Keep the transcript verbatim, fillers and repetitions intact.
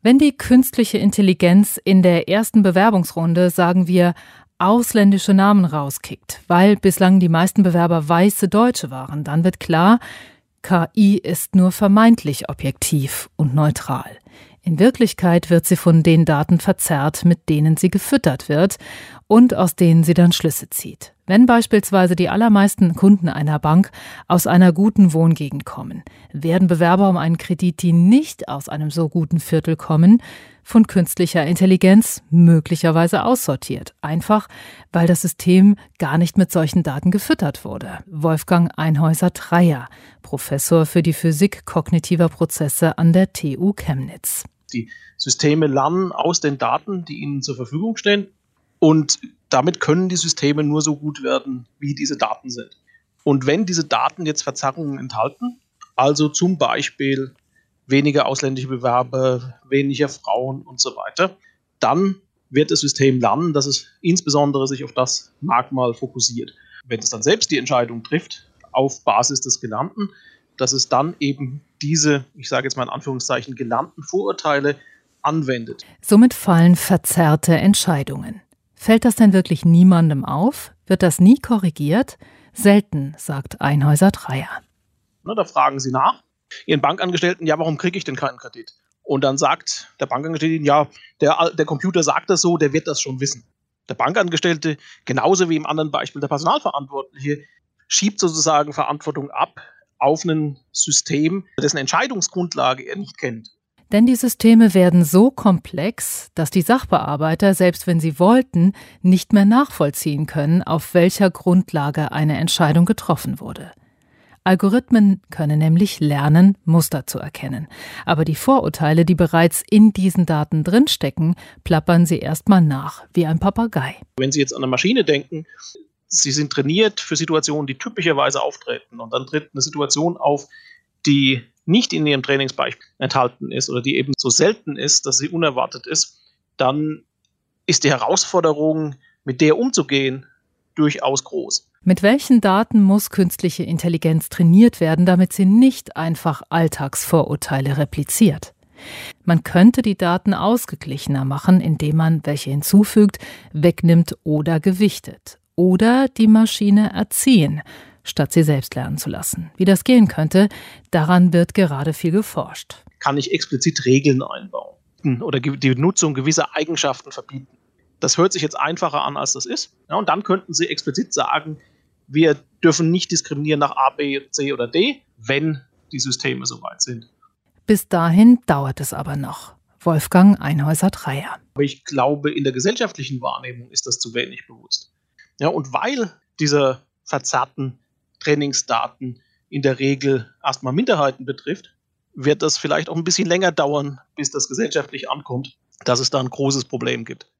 Wenn die künstliche Intelligenz in der ersten Bewerbungsrunde, sagen wir, ausländische Namen rauskickt, weil bislang die meisten Bewerber weiße Deutsche waren, dann wird klar, K I ist nur vermeintlich objektiv und neutral. In Wirklichkeit wird sie von den Daten verzerrt, mit denen sie gefüttert wird und aus denen sie dann Schlüsse zieht. Wenn beispielsweise die allermeisten Kunden einer Bank aus einer guten Wohngegend kommen, werden Bewerber um einen Kredit, die nicht aus einem so guten Viertel kommen, von künstlicher Intelligenz möglicherweise aussortiert. Einfach, weil das System gar nicht mit solchen Daten gefüttert wurde. Wolfgang Einhäuser-Dreyer, Professor für die Physik kognitiver Prozesse an der T U Chemnitz. Die Systeme lernen aus den Daten, die ihnen zur Verfügung stehen, und damit können die Systeme nur so gut werden, wie diese Daten sind. Und wenn diese Daten jetzt Verzerrungen enthalten, also zum Beispiel weniger ausländische Bewerber, weniger Frauen und so weiter, dann wird das System lernen, dass es insbesondere sich auf das Merkmal fokussiert. Wenn es dann selbst die Entscheidung trifft, auf Basis des Gelernten, dass es dann eben diese, ich sage jetzt mal in Anführungszeichen, gelernten Vorurteile anwendet. Somit fallen verzerrte Entscheidungen. Fällt das denn wirklich niemandem auf? Wird das nie korrigiert? Selten, sagt Einhäuser-Dreyer. Na, da fragen Sie nach, Ihren Bankangestellten, ja, warum kriege ich denn keinen Kredit? Und dann sagt der Bankangestellte Ihnen, ja, der, der Computer sagt das so, der wird das schon wissen. Der Bankangestellte, genauso wie im anderen Beispiel der Personalverantwortliche, schiebt sozusagen Verantwortung ab auf ein System, dessen Entscheidungsgrundlage er nicht kennt. Denn die Systeme werden so komplex, dass die Sachbearbeiter, selbst wenn sie wollten, nicht mehr nachvollziehen können, auf welcher Grundlage eine Entscheidung getroffen wurde. Algorithmen können nämlich lernen, Muster zu erkennen. Aber die Vorurteile, die bereits in diesen Daten drinstecken, plappern sie erstmal nach, wie ein Papagei. Wenn Sie jetzt an eine Maschine denken, Sie sind trainiert für Situationen, die typischerweise auftreten. Und dann tritt eine Situation auf, die nicht in Ihrem Trainingsbeispiel enthalten ist oder die eben so selten ist, dass sie unerwartet ist. Dann ist die Herausforderung, mit der umzugehen, durchaus groß. Mit welchen Daten muss künstliche Intelligenz trainiert werden, damit sie nicht einfach Alltagsvorurteile repliziert? Man könnte die Daten ausgeglichener machen, indem man welche hinzufügt, wegnimmt oder gewichtet. Oder die Maschine erziehen, statt sie selbst lernen zu lassen. Wie das gehen könnte, daran wird gerade viel geforscht. Kann ich explizit Regeln einbauen oder die Nutzung gewisser Eigenschaften verbieten? Das hört sich jetzt einfacher an, als das ist. Ja, und dann könnten Sie explizit sagen, wir dürfen nicht diskriminieren nach A, B, C oder D, wenn die Systeme soweit sind. Bis dahin dauert es aber noch. Wolfgang Einhäuser-Dreyer. Aber ich glaube, in der gesellschaftlichen Wahrnehmung ist das zu wenig bewusst. Ja, und weil diese verzerrten Trainingsdaten in der Regel erstmal Minderheiten betrifft, wird das vielleicht auch ein bisschen länger dauern, bis das gesellschaftlich ankommt, dass es da ein großes Problem gibt.